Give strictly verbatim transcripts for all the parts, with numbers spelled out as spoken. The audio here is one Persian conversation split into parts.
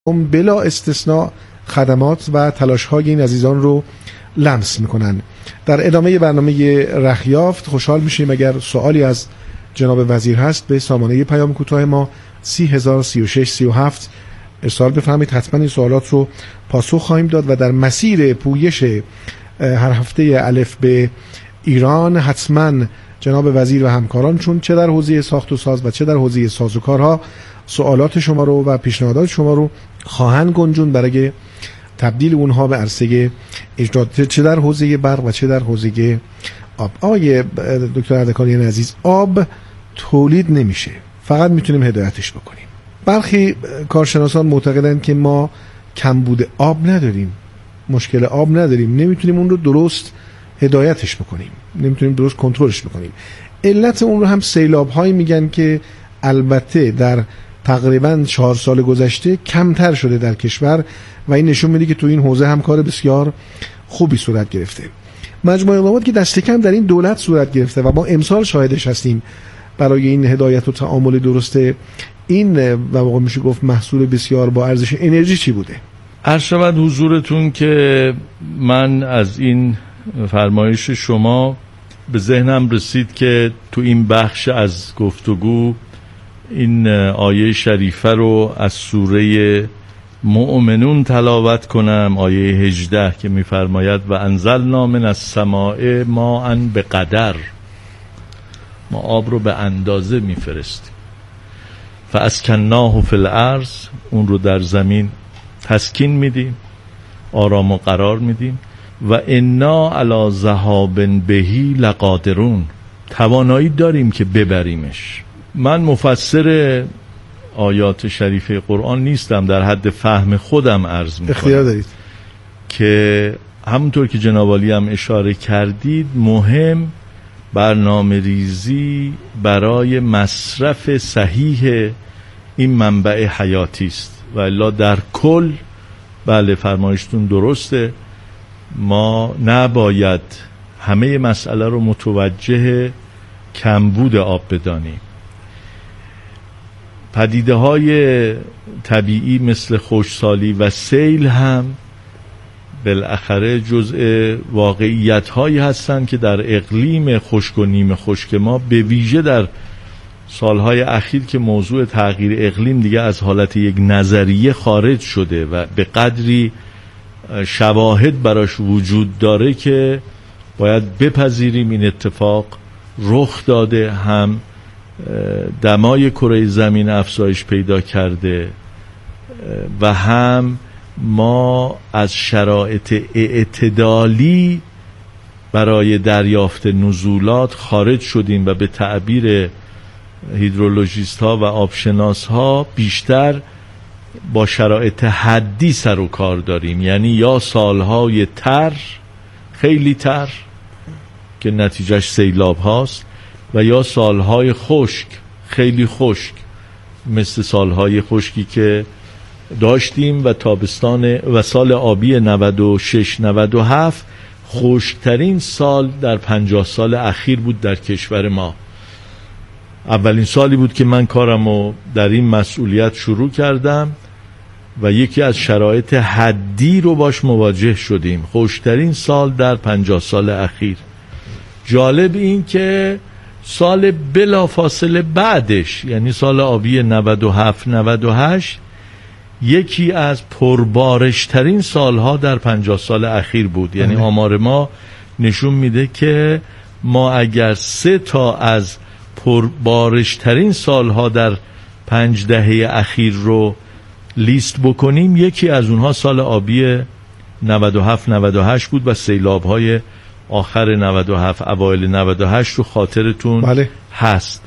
بلا استثناء خدمات و تلاش‌های این عزیزان رو لمس میکنن. در ادامه برنامه رخیافت خوشحال میشیم اگر سوالی از جناب وزیر هست به سامانه پیام کوتاه ما سی هزار سی و شش سی و هفت ارسال بفرمایید. حتما این سوالات رو پاسخ خواهیم داد و در مسیر پویش هر هفته الف به ایران حتما جناب وزیر و همکاران چون چه در حوزه ساخت و ساز و چه در حوزه سازوکارها سوالات شما رو و پیشنهادات شما رو خواهند گنجون برای تبدیل اونها به عرصه اجرات، چه در حوزه برق و چه در حوزه آب. آقای دکتر اردکانیان عزیز، آب تولید نمیشه، فقط میتونیم هدایتش بکنیم. برخی کارشناسان معتقدند که ما کمبود آب نداریم، مشکل آب نداریم، نمیتونیم اون رو درست هدایتش بکنیم، نمیتونیم درست کنترلش بکنیم. علت اون رو هم سیلاب هایی میگن که البته در تقریبا چهار سال گذشته کمتر شده در کشور و این نشون میده که تو این حوزه هم کار بسیار خوبی صورت گرفته. مجموعه اقدامات که دست کم در این دولت صورت گرفته و ما امسال شاهدش هستیم برای این هدایت و تعامل درسته، این و واقعا میشه گفت محصول بسیار با ارزش انرژی چی بوده؟ عرض شود حضورتون که من از این فرمایش شما به ذهنم رسید که تو این بخش از گفتگو این آیه شریفه رو از سوره مؤمنون تلاوت کنم، آیه هجده که می‌فرماید و انزلنا من السماء ماء بقدر، ما آب رو به اندازه میفرستیم، فاسکناه فی الارض، اون رو در زمین تسکین میدیم، آرام و قرار میدیم، و انا علی ذهاب بهی لقادرون، توانایی داریم که ببریمش. من مفسر آیات شریفه قرآن نیستم، در حد فهم خودم عرض میکنم. اختیار دارید. که همونطور که جناب عالی هم اشاره کردید، مهم برنامه ریزی برای مصرف صحیح این منبع حیاتی است و الا در کل بله فرمایشتون درسته، ما نباید همه مسئله رو متوجه کمبود آب بدانیم. پدیده های طبیعی مثل خشکسالی و سیل هم بالاخره جزء واقعیت هایی هستند که در اقلیم خشک و نیمه خشک ما به ویژه در سالهای اخیر که موضوع تغییر اقلیم دیگه از حالت یک نظریه خارج شده و به قدری شواهد براش وجود داره که باید بپذیریم این اتفاق رخ داده، هم دمای کره زمین افزایش پیدا کرده و هم ما از شرایط اعتدالی برای دریافت نزولات خارج شدیم و به تعبیر هیدرولوژیست ها و آبشناس ها بیشتر با شرایط حدی سر و کار داریم، یعنی یا سالهای تر خیلی تر که نتیجهش سیلاب هاست و یا سالهای خشک خیلی خشک مثل سالهای خشکی که داشتیم و تابستان و سال آبی نود و شش نود و هفت خشکترین سال در پنجاه سال اخیر بود در کشور ما. اولین سالی بود که من کارمو در این مسئولیت شروع کردم و یکی از شرایط حدی رو باش مواجه شدیم، خشکترین سال در پنجاه سال اخیر. جالب این که سال بلا فاصله بعدش یعنی سال آبی نود و هفت نود و هشت یکی از پربارشترین سالها در پنجاه سال اخیر بود. یعنی آمار ما نشون میده که ما اگر سه تا از پربارشترین سالها در پنج دهه اخیر رو لیست بکنیم، یکی از اونها سال آبی نود و هفت نود و هشت بود و سیلاب‌های آخر نود و هفت اوایل نود و هشت رو خاطرتون بله. هست.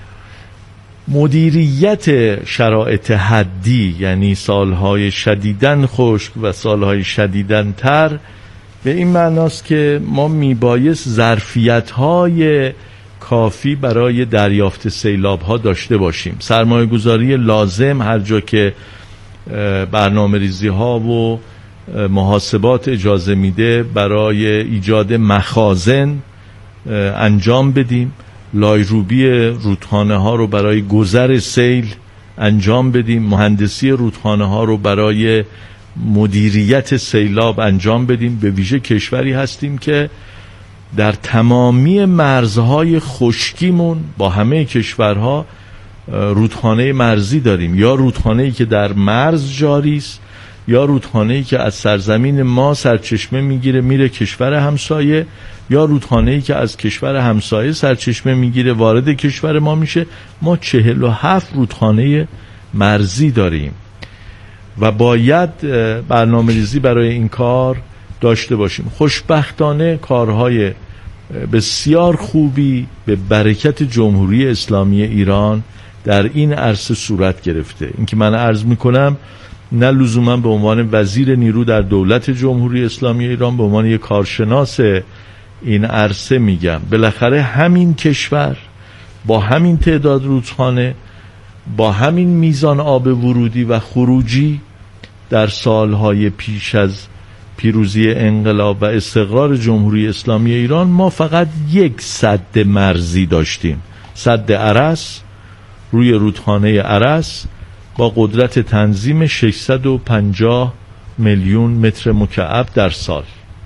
مدیریت شرایط حدی یعنی سالهای شدیداً خشک و سالهای شدیداً تر به این معناست که ما میبایست ظرفیت‌های کافی برای دریافت سیلاب‌ها داشته باشیم، سرمایه گذاری لازم هر جا که برنامه ریزی ها و محاسبات اجازه میده برای ایجاد مخازن انجام بدیم، لایروبی رودخانه ها رو برای گذر سیل انجام بدیم، مهندسی رودخانه ها رو برای مدیریت سیلاب انجام بدیم. به ویژه کشوری هستیم که در تمامی مرزهای خشکیمون با همه کشورها رودخانه مرزی داریم، یا رودخانه‌ای که در مرز جاری است، یا رودخانه‌ای که از سرزمین ما سرچشمه میگیره میره کشور همسایه، یا رودخانه‌ای که از کشور همسایه سرچشمه میگیره وارد کشور ما میشه. ما چهل و هفت رودخانه مرزی داریم و باید برنامه‌ریزی برای این کار داشته باشیم. خوشبختانه کارهای بسیار خوبی به برکت جمهوری اسلامی ایران در این عرصه صورت گرفته. این که من عرض میکنم نه لزوما به عنوان وزیر نیرو در دولت جمهوری اسلامی ایران، به عنوان یک کارشناس این عرصه میگم. بالاخره همین کشور با همین تعداد رودخانه، با همین میزان آب ورودی و خروجی در سالهای پیش از پیروزی انقلاب و استقرار جمهوری اسلامی ایران ما فقط یک سد مرزی داشتیم، سد ارس روی رودخانه ارس با قدرت تنظیم ششصد و پنجاه میلیون متر مکعب در سال.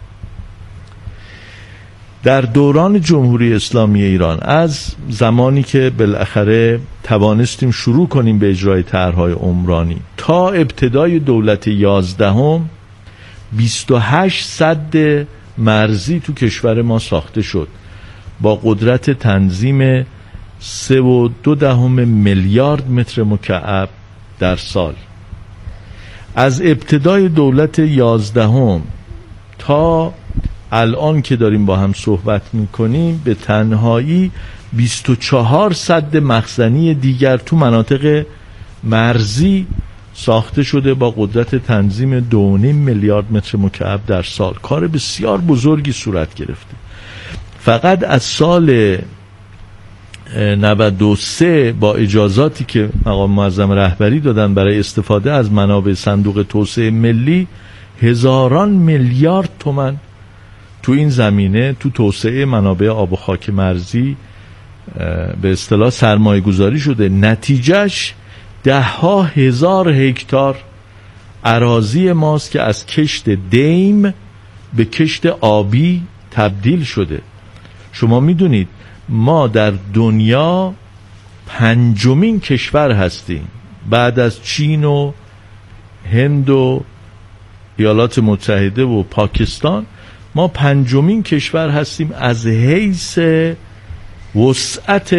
در دوران جمهوری اسلامی ایران، از زمانی که بالاخره توانستیم شروع کنیم به اجرای طرح‌های عمرانی تا ابتدای دولت یازدهم، بیست و هشت سد مرزی تو کشور ما ساخته شد با قدرت تنظیم سه و دو دهم میلیارد متر مکعب در سال. از ابتدای دولت یازدهم تا الان که داریم با هم صحبت میکنیم به تنهایی بیست و چهار سد مخزنی دیگر تو مناطق مرزی ساخته شده با قدرت تنظیم دو و نیم میلیارد متر مکعب در سال. کار بسیار بزرگی صورت گرفته. فقط از سال نود و سه با اجازاتی که مقام معظم رهبری دادن برای استفاده از منابع صندوق توسعه ملی، هزاران میلیارد تومان تو این زمینه تو توسعه منابع آب و خاک مرزی به اصطلاح سرمایه گذاری شده. نتیجهش ده ها هزار هکتار اراضی ماست که از کشت دیم به کشت آبی تبدیل شده. شما میدونید ما در دنیا پنجمین کشور هستیم بعد از چین و هند و ایالات متحده و پاکستان. ما پنجمین کشور هستیم از حیث وسعت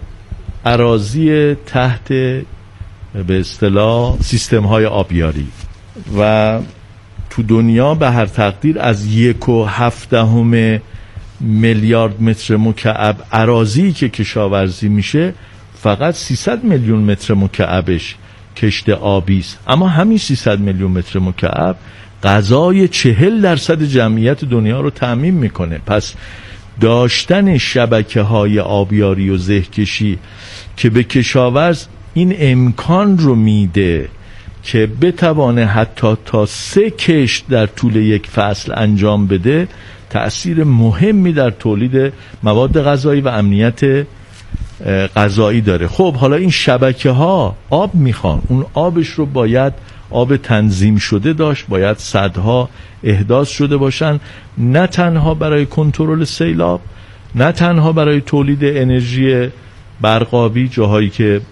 اراضی تحت به اصطلاح سیستم های آبیاری و تو دنیا به هر تقدیر از یک و هفدهم میلیارد متر مکعب اراضی که کشاورزی میشه فقط سیصد میلیون متر مکعبش کشت آبی است. اما همین سیصد میلیون متر مکعب غذای چهل درصد جمعیت دنیا رو تامین میکنه. پس داشتن شبکه های آبیاری و زهکشی که به کشاورز این امکان رو میده که بتوانه حتی تا سه کشت در طول یک فصل انجام بده، تأثیر مهمی در تولید مواد غذایی و امنیت غذایی داره. خب حالا این شبکه ها آب میخوان، اون آبش رو باید آب تنظیم شده داشت، باید سدها احداث شده باشن، نه تنها برای کنترل سیلاب، نه تنها برای تولید انرژی برقابی جاهایی که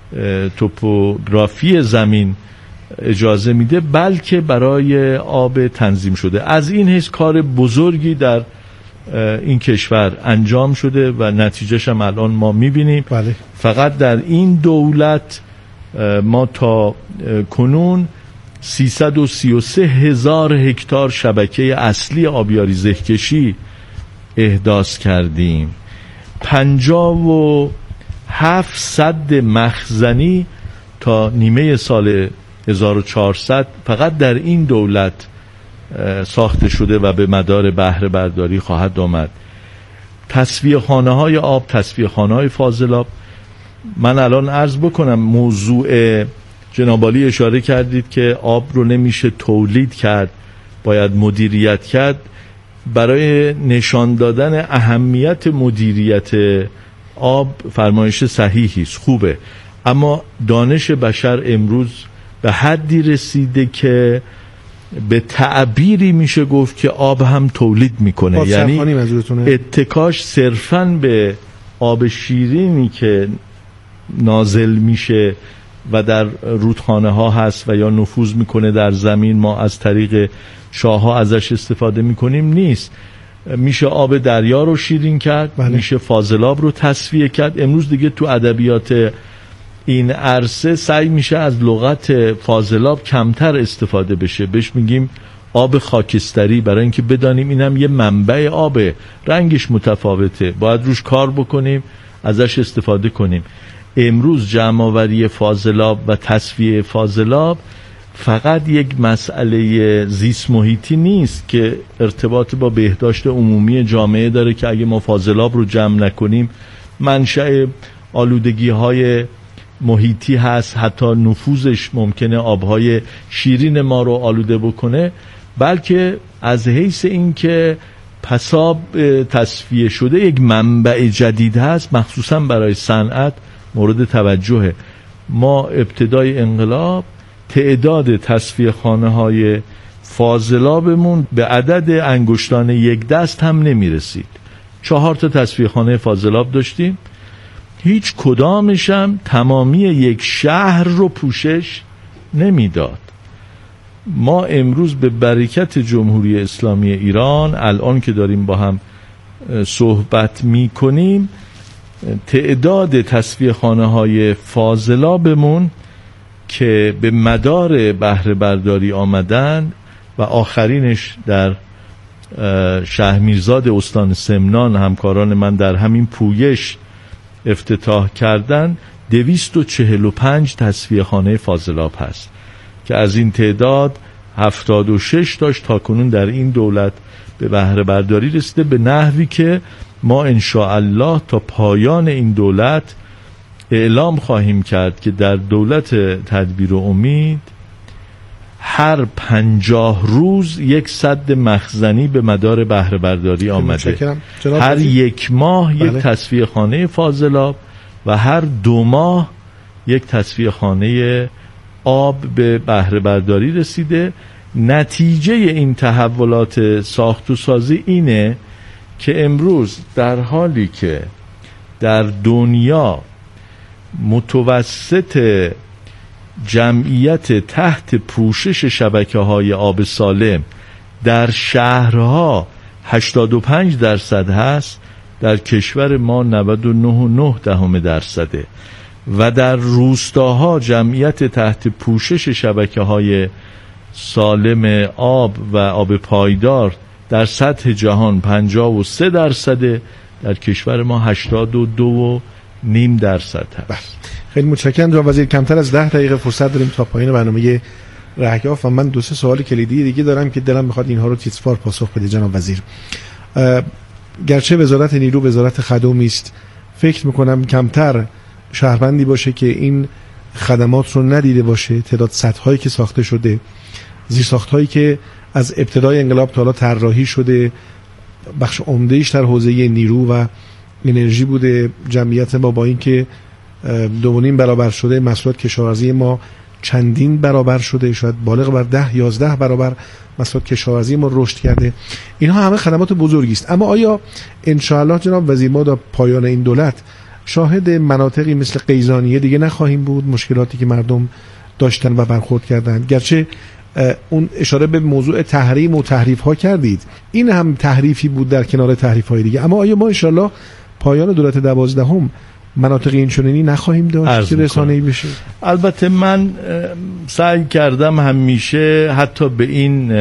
توپوگرافی زمین اجازه میده، بلکه برای آب تنظیم شده. از این حیث کار بزرگی در این کشور انجام شده و نتیجهش هم الان ما میبینیم. بله. فقط در این دولت ما تا کنون سیصد و سی و سه هزار هکتار شبکه اصلی آبیاری زهکشی احداث کردیم. پنجاه و هفت سد مخزنی تا نیمه سال هزار و چهارصد فقط در این دولت ساخته شده و به مدار بهره برداری خواهد آمد. تصفیه خانه های آب، تصفیه خانه های فاضلاب. من الان عرض بکنم موضوع جناب عالی اشاره کردید که آب رو نمیشه تولید کرد، باید مدیریت کرد. برای نشان دادن اهمیت مدیریت آب فرمایش صحیحی است، خوبه. اما دانش بشر امروز به حدی رسیده که به تعبیری میشه گفت که آب هم تولید میکنه، یعنی اتکاش صرفاً به آب شیرینی که نازل میشه و در رودخانه ها هست و یا نفوذ میکنه در زمین، ما از طریق شاه ها ازش استفاده میکنیم نیست. میشه آب دریا رو شیرین کرد، بله. میشه فاضلاب رو تصفیه کرد. امروز دیگه تو ادبیات این عرصه سعی میشه از لغت فاضلاب کمتر استفاده بشه، بهش میگیم آب خاکستری، برای اینکه بدانیم اینم یه منبع آبه، رنگش متفاوته، باید روش کار بکنیم، ازش استفاده کنیم. امروز جمع‌آوری فاضلاب و تصفیه فاضلاب فقط یک مسئله زیست محیطی نیست که ارتباط با بهداشت عمومی جامعه داره که اگه ما فاضلاب رو جمع نکنیم منشأ آلودگی های محیطی هست، حتی نفوذش ممکنه آبهای شیرین ما رو آلوده بکنه، بلکه از حیث این که پساب تصفیه شده یک منبع جدید هست، مخصوصا برای صنعت مورد توجهه. ما ابتدای انقلاب تعداد تصفیه خانه های فاضلابمون به عدد انگشتان یک دست هم نمی رسید. چهار تا تصفیه خانه فاضلاب داشتیم، هیچ کدامش هم تمامی یک شهر رو پوشش نمیداد. ما امروز به برکت جمهوری اسلامی ایران الان که داریم با هم صحبت می کنیم، تعداد تصفیه خانه های فاضلابمون که به مدار بهره برداری آمدن و آخرینش در شهرمیرزاد استان سمنان همکاران من در همین پویش افتتاح کردن، دویست و چهل و پنج تصفیه خانه فاضلاب هست که از این تعداد هفتاد و شش تاش تاکنون در این دولت به بهره برداری رسیده، به نحوی که ما انشاءالله تا پایان این دولت اعلام خواهیم کرد که در دولت تدبیر و امید هر پنجاه روز یک سد مخزنی به مدار بهره برداری آمده، هر یک ماه بله. یک تصفیه خانه فاضلاب و هر دو ماه یک تصفیه خانه آب به بهره برداری رسیده. نتیجه این تحولات ساخت و سازی اینه که امروز در حالی که در دنیا متوسط جمعیت تحت پوشش شبکه‌های آب سالم در شهرها هشتاد و پنج درصد هست، در کشور ما نود و نه و نه دهم درصده و در روستاها جمعیت تحت پوشش شبکه‌های سالم آب و آب پایدار در سطح جهان پنجاه و سه درصده، در کشور ما هشتاد و دو و نیم درصد هست. خیلی متشکرم جناب وزیر. کمتر از ده دقیقه فرصت داریم تا پایان برنامه رهیافت و من دو سه سوال کلیدی دیگه دارم که دلم میخواد اینها رو تیزفار پاسخ بده جناب وزیر. گرچه وزارت نیرو وزارت خدماتی است، فکر میکنم کمتر شهروندی باشه که این خدمات رو ندیده باشه. تعداد سدهایی که ساخته شده، زیرساخت‌هایی که از ابتدای انقلاب تا حالا طراحی شده، بخش عمده‌ایش در حوزه نیرو و انرژی بوده. جمعیت ما با این که دو و نیم برابر شده، محصولات کشاورزی ما چندین برابر شده، شاید بالغ بر ده یازده برابر محصولات کشاورزی ما رشد کرده. اینها همه خدمات بزرگی است. اما آیا انشاءالله جناب وزیر ما در پایان این دولت شاهد مناطقی مثل قیزانیه دیگه نخواهیم بود؟ مشکلاتی که مردم داشتن و برخورد کردند، گرچه اون اشاره به موضوع تحریم و تحریف ها کردید، این هم تحریفی بود در کنار تحریف های دیگه، اما آیا ما انشاءالله پایان دولت دوازدهم مناطق این چنینی نخواهیم داشت که رسانه‌ای بشه؟ البته من سعی کردم همیشه حتی به این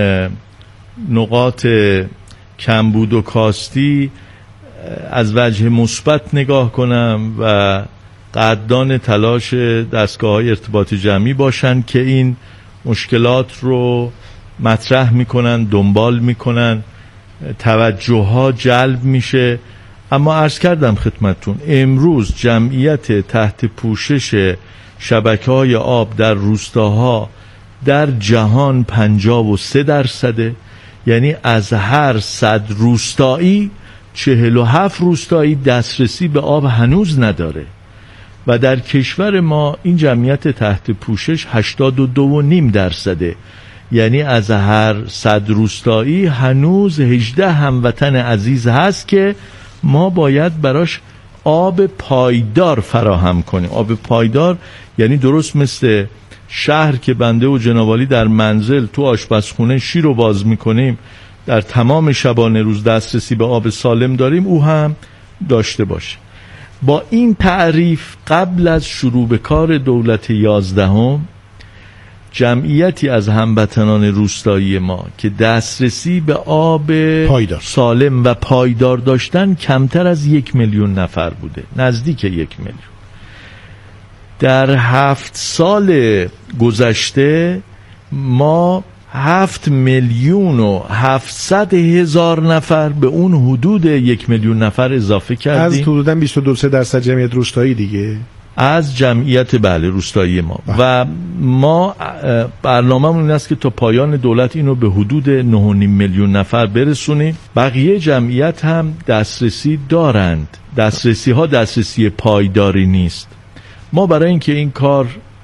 نقاط کمبود و کاستی از وجه مثبت نگاه کنم و قدردان تلاش دستگاه‌های ارتباط جمعی باشن که این مشکلات رو مطرح میکنن، دنبال میکنن، توجه ها جلب میشه. اما عرض کردم خدمتتون امروز جمعیت تحت پوشش شبکه‌های آب در روستاها در جهان پنجاه و سه درصده، یعنی از هر صد روستایی چهل و هفت روستایی دسترسی به آب هنوز نداره و در کشور ما این جمعیت تحت پوشش هشتاد و دو و نیم درصده، یعنی از هر صد روستایی هنوز هجده هموطن عزیز هست که ما باید براش آب پایدار فراهم کنیم. آب پایدار یعنی درست مثل شهر که بنده و جنابعالی در منزل تو آشپزخونه شیر رو باز میکنیم، در تمام شبانه روز دسترسی به آب سالم داریم، او هم داشته باشه. با این تعریف قبل از شروع به کار دولت یازدهم جمعیتی از هموطنان روستایی ما که دسترسی به آب پایدار. سالم و پایدار داشتن کمتر از یک میلیون نفر بوده، نزدیک یک میلیون. در هفت سال گذشته ما هفت میلیون و هفتصد هزار نفر به اون حدود یک میلیون نفر اضافه کردیم. از حدوداً بیست و دو درصد جمعیت روستایی دیگه، از جمعیت بله روستایی ما بله. و ما برنامه‌مون این است که تا پایان دولت اینو به حدود نه و نیم میلیون نفر برسونیم. بقیه جمعیت هم دسترسی دارند. دسترسی ها دسترسی پایداری نیست. ما برای اینکه این کار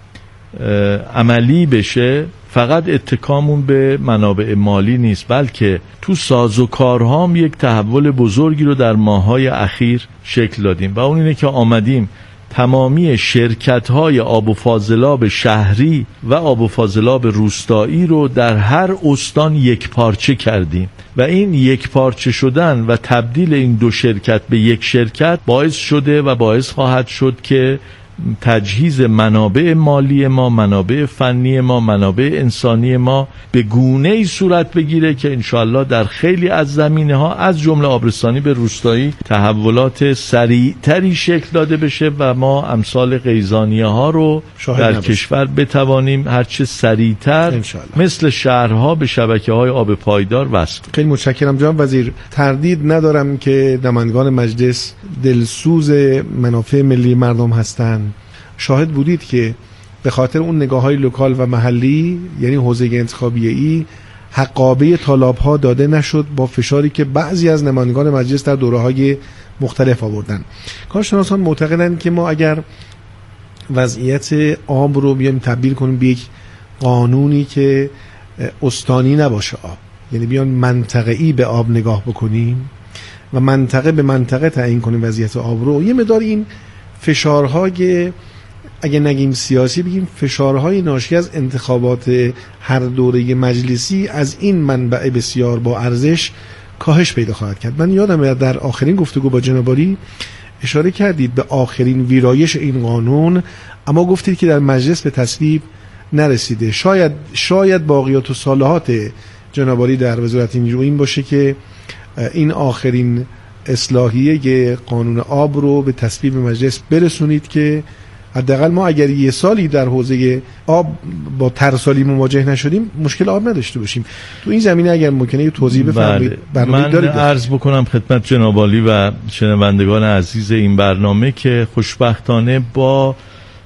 عملی بشه فقط اتکامون به منابع مالی نیست، بلکه تو سازوکارها هم یک تحول بزرگی رو در ماه‌های اخیر شکل دادیم و اون اینه که آمدیم تمامی شرکت‌های آب و فاضلاب شهری و آب و فاضلاب روستایی رو در هر استان یک پارچه کردیم و این یک پارچه شدن و تبدیل این دو شرکت به یک شرکت باعث شده و باعث خواهد شد که تجهیز منابع مالی ما، منابع فنی ما، منابع انسانی ما به گونه‌ای صورت بگیره که انشاءالله در خیلی از زمینه‌ها از جمله آبرسانی به روستایی تحولات سریعتری شکل داده بشه و ما امثال قیزانیه‌ها رو در نباشه. کشور بتوانیم هرچه سریعتر مثل شهرها به شبکه‌های آب پایدار وصل. خیلی متشکرم جناب وزیر. تردید ندارم که نمایندگان مجلس دلسوز منافع ملی مردم هستند. شاهد بودید که به خاطر اون نگاه‌های لوکال و محلی، یعنی حوزه انتخابی ای، حقابه طالب‌ها داده نشد با فشاری که بعضی از نمایندگان مجلس در دوره‌های مختلف آوردن. کارشناسان معتقدند که ما اگر وضعیت آب رو بیایم تبدیل کنیم به یک قانونی که استانی نباشه آب، یعنی بیان منطقه‌ای به آب نگاه بکنیم و منطقه به منطقه تعیین کنیم وضعیت آب رو، یه مقدار این فشارهای، اگه نگیم سیاسی بگیم فشارهای ناشی از انتخابات هر دوره مجلسی از این منبع بسیار با ارزش کاهش پیدا خواهد کرد. من یادم در آخرین گفتگو با جناب عالی اشاره کردید به آخرین ویرایش این قانون، اما گفتید که در مجلس به تصویب نرسیده. شاید شاید باقیات و صالحات جناب عالی در وزارت این این باشه که این آخرین اصلاحیه قانون آب رو به تصویب مجلس برسونید که حداقل ما اگر یه سالی در حوزه آب با ترسالی مواجه نشدیم مشکل آب نداشته باشیم. تو این زمینه اگر ممکنه یه توضیح بفرمایید. من عرض بکنم خدمت جناب عالی و شنوندگان عزیز این برنامه که خوشبختانه با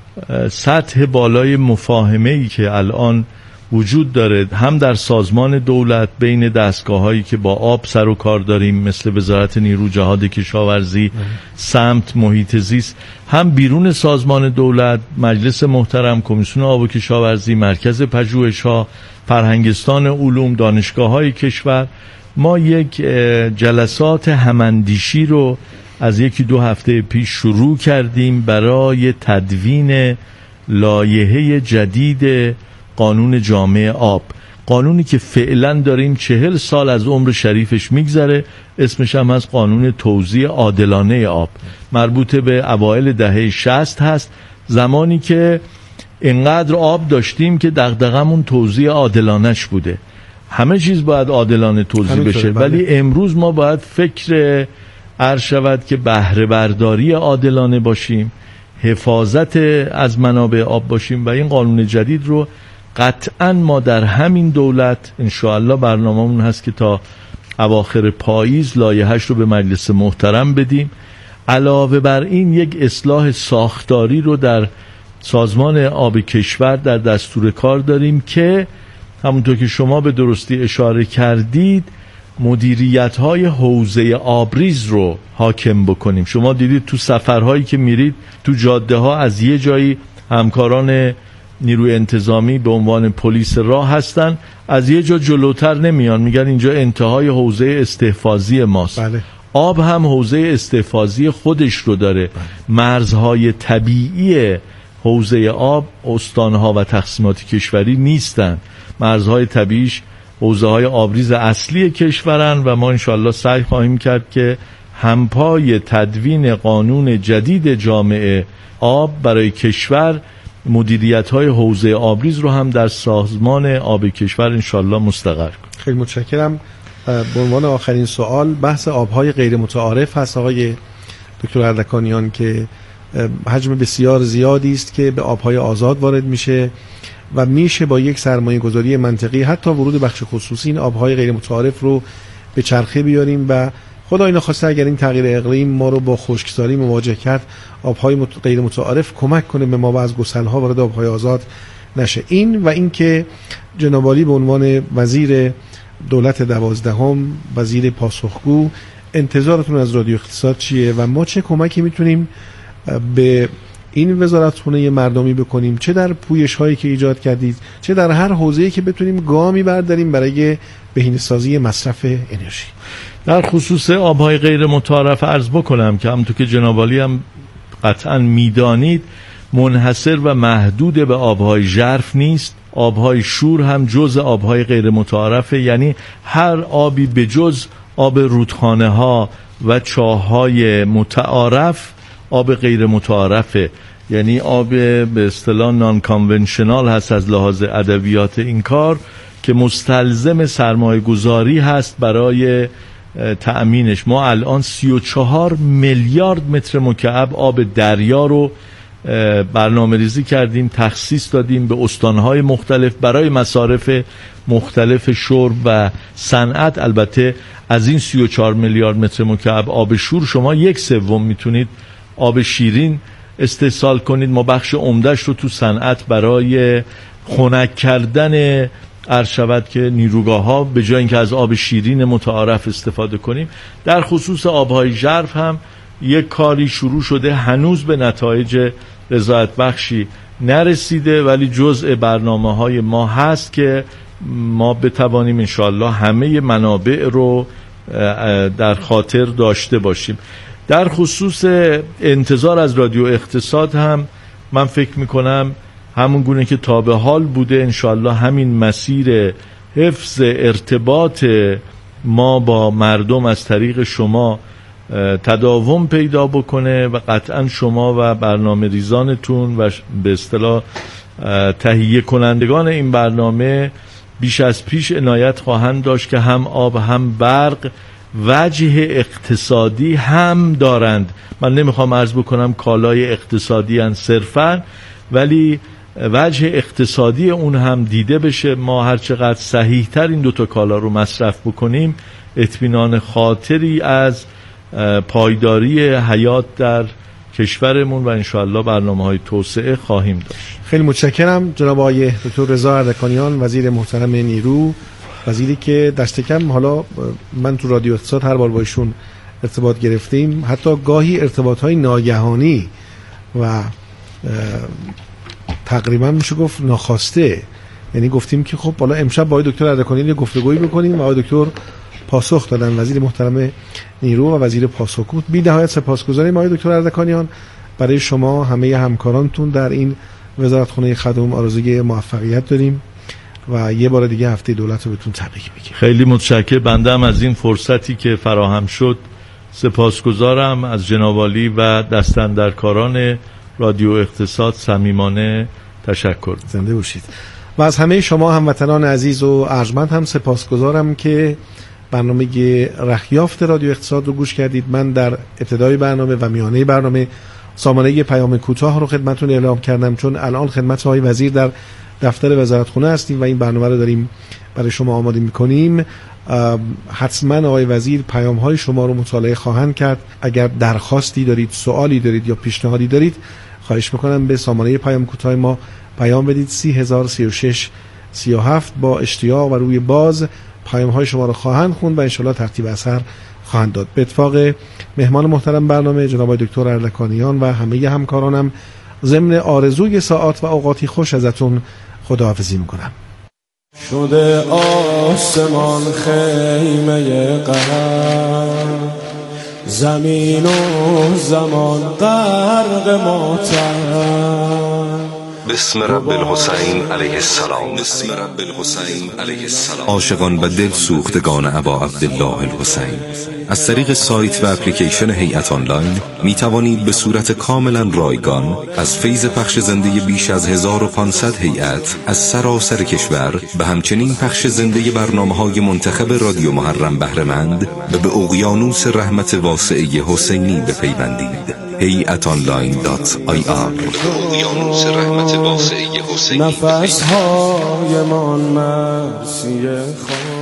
سطح بالای مفاهمه‌ای که الان وجود داره هم در سازمان دولت بین دستگاه‌هایی که با آب سر و کار داریم مثل وزارت نیرو، جهاد کشاورزی، سمت، محیط زیست، هم بیرون سازمان دولت، مجلس محترم، کمیسیون آب و کشاورزی، مرکز پژوهش‌ها، فرهنگستان علوم، دانشگاه‌های کشور، ما یک جلسات هماندیشی رو از یکی دو هفته پیش شروع کردیم برای تدوین لایحه جدید قانون جامع آب، قانونی که فعلا داریم چهل سال از عمر شریفش میگذره. اسمش هم از قانون توزیع عادلانه آب، مربوط به اوایل دهه شصت هست، زمانی که اینقدر آب داشتیم که دغدغمون توزیع عادلانش بوده. همه چیز باید عادلانه توزیع بشه، ولی امروز ما باید فکر عرض شود که بهره برداری عادلانه باشیم، حفاظت از منابع آب باشیم و این قانون جدید رو قطعا ما در همین دولت انشاءالله برنامه‌مون هست که تا اواخر پاییز لایحه‌اش رو به مجلس محترم بدیم. علاوه بر این یک اصلاح ساختاری رو در سازمان آب کشور در دستور کار داریم که همونطور که شما به درستی اشاره کردید مدیریت‌های حوزه آبریز رو حاکم بکنیم. شما دیدید تو سفرهایی که میرید تو جاده ها از یه جایی همکاران نیروی انتظامی به عنوان پلیس راه هستن، از یه جا جلوتر نمیان، میگن اینجا انتهای حوزه استحفاظی ماست. بله. آب هم حوزه استحفاظی خودش رو داره. بله. مرزهای طبیعی حوزه آب استانها و تقسیمات کشوری نیستن. مرزهای طبیعیش حوزه های آبریز اصلی کشورن و ما انشاءالله سعی خواهیم کرد که همپای تدوین قانون جدید جامعه آب برای کشور مدیریت های حوزه آبریز رو هم در سازمان آب کشور انشاءالله مستقر کنیم. خیلی متشکرم. به عنوان آخرین سوال بحث آبهای غیر متعارف هست آقای دکتر اردکانیان که حجم بسیار زیادی است که به آبهای آزاد وارد میشه و میشه با یک سرمایه گذاری منطقی حتی ورود بخش خصوصی این آبهای غیر متعارف رو به چرخه بیاریم و خدای نخواسته اگر این تغییر اقلیم ما رو با خشکسالی مواجه کرد آبهای غیر متعارف کمک کنه به ما و از گسل‌ها وارد آبهای آزاد نشه. این و اینکه جناب عالی به عنوان وزیر دولت دوازدهم، وزیر پاسخگو، انتظارتون از رادیو اقتصاد چیه و ما چه کمکی میتونیم به این وزارتخونه مردمی بکنیم، چه در پویش هایی که ایجاد کردید، چه در هر حوزه‌ای که بتونیم گامی برداریم برای بهینه‌سازی مصرف انرژی. در خصوص آبهای غیر متعارف عرض بکنم که همونطور که جناب عالی هم قطعا میدانید منحصر و محدود به آبهای ژرف نیست. آبهای شور هم جز آبهای غیر متعارفه، یعنی هر آبی به جز آب رودخانه ها و چاه‌های متعارف آب غیر متعارفه، یعنی آب به اصطلاح نان کانونشنال هست از لحاظ ادبیات این کار که مستلزم سرمایه گذاری هست برای تأمینش. ما الان سی و چهار میلیارد متر مکعب آب دریا رو برنامه ریزی کردیم، تخصیص دادیم به استانهای مختلف برای مصارف مختلف شرب و صنعت. البته از این سی و چهار میلیارد متر مکعب آب شور شما یک سوم میتونید آب شیرین استحصال کنید. ما بخش عمدهش رو تو صنعت برای خنک کردن عرض شود که نیروگاه ها به جای اینکه از آب شیرین متعارف استفاده کنیم. در خصوص آبهای ژرف هم یک کاری شروع شده، هنوز به نتایج رضایت بخشی نرسیده ولی جزء برنامه های ما هست که ما بتوانیم انشاءالله همه منابع رو در خاطر داشته باشیم. در خصوص انتظار از رادیو اقتصاد هم من فکر میکنم همون گونه که تا به حال بوده انشاءالله همین مسیر حفظ ارتباط ما با مردم از طریق شما تداوم پیدا بکنه و قطعا شما و برنامه ریزانتون و به اصطلاح تهیه کنندگان این برنامه بیش از پیش عنایت خواهند داشت که هم آب هم برق وجه اقتصادی هم دارند. من نمیخوام عرض بکنم کالای اقتصادی ان صرفا، ولی وجه اقتصادی اون هم دیده بشه. ما هر چقدر صحیح تر این دوتا کالا رو مصرف بکنیم اطمینان خاطری از پایداری حیات در کشورمون و انشاءالله برنامه‌های توسعه خواهیم داشت. خیلی متشکرم جناب آقای دکتر رضا اردکانیان، وزیر محترم نیرو، وزیری که دست کم حالا من تو رادیو اقتصاد هر بار با ایشون ارتباط گرفتیم، حتی گاهی ارتباط‌های ناگهانی و تقریبا میشه گفت ناخواسته، یعنی گفتیم که خب حالا امشب با آقای دکتر اردکانیان یه گفتگویی بکنیم و آقای دکتر پاسخ دادن، وزیر محترم نیرو و وزیر پاسخگو. بی نهایت سپاسگزاریم آقای دکتر اردکانیان. برای شما همه همکارانتون در این وزارتخونه خدم آرزوی موفقیت داریم و یه بار دیگه هفته دولت رو بهتون تبریک میگیم. خیلی متشکرم. بنده هم از این فرصتی که فراهم شد سپاسگزارم. از جناب عالی و دستاندرکاران رادیو اقتصاد صمیمانه تشکر. زنده باشید. و از همه شما هموطنان عزیز و ارجمند هم سپاسگزارم که برنامه رخیافت رادیو اقتصاد رو گوش کردید. من در ابتدای برنامه و میانه برنامه سامانه پیام کوتاه رو خدمتتون اعلام کردم، چون الان خدمت آقای وزیر در دفتر وزارتخونه هستیم و این برنامه رو داریم برای شما آماده می‌کنیم. حتما آقای وزیر پیام‌های شما رو مطالعه خواهند کرد. اگر درخواستی دارید، سوالی دارید یا پیشنهادی دارید، خواهش می‌کنم به سامانه پیام کوتاه ما پیام بدید. سی هزار سی و شش سی و هفت با اشتیاق و روی باز پیام‌های شما رو خواهند خوند و انشالله ترتیب اثر خواهند داد. به اتفاق مهمان محترم برنامه جناب دکتر اردکانیان و همه همکارانم ضمن آرزوی ساعات و اوقاتی خوش ازتون خداحافظی میکنم. شده آسمان خیمه قهر، زمین و زمان غرق ماتم. بسم رب الحسین علیه السلام. بسم رب الحسین علیه السلام. عاشقان و دل سوختگان ابا عبدالله الحسین، از طریق سایت و اپلیکیشن هیئت آنلاین می توانید به صورت کاملا رایگان از فیض پخش زنده بیش از هزار و پانصد هیئت از سراسر کشور و همچنین پخش زنده برنامه‌های منتخب رادیو محرم بهره مند و به اقیانوس رحمت واسعه حسینی بپیوندید. هیئت آنلاین دات آی آر. اقیانوس رحمت واسعه حسینی. نفس های من مرسی خواهد.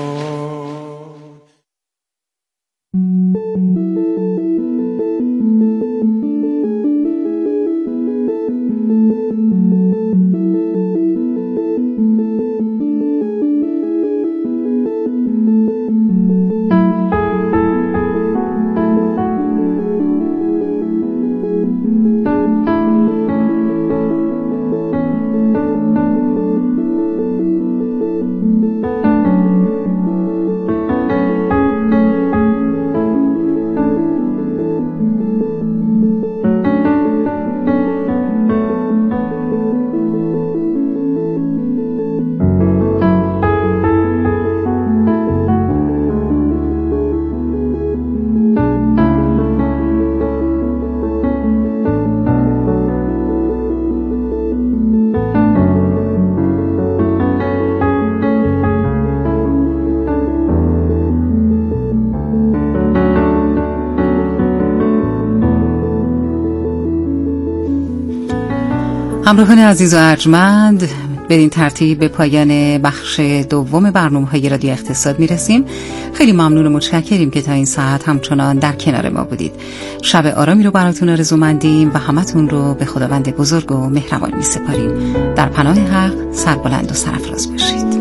همراهان عزیز و ارجمند، به این ترتیب به پایان بخش دوم برنامه‌های رادیو اقتصاد میرسیم. خیلی ممنون و متشکریم که تا این ساعت همچنان در کنار ما بودید. شب آرامی رو براتون آرزومندیم و همتون رو به خداوند بزرگ و مهربان میسپاریم. در پناه حق سربلند و سرافراز باشید.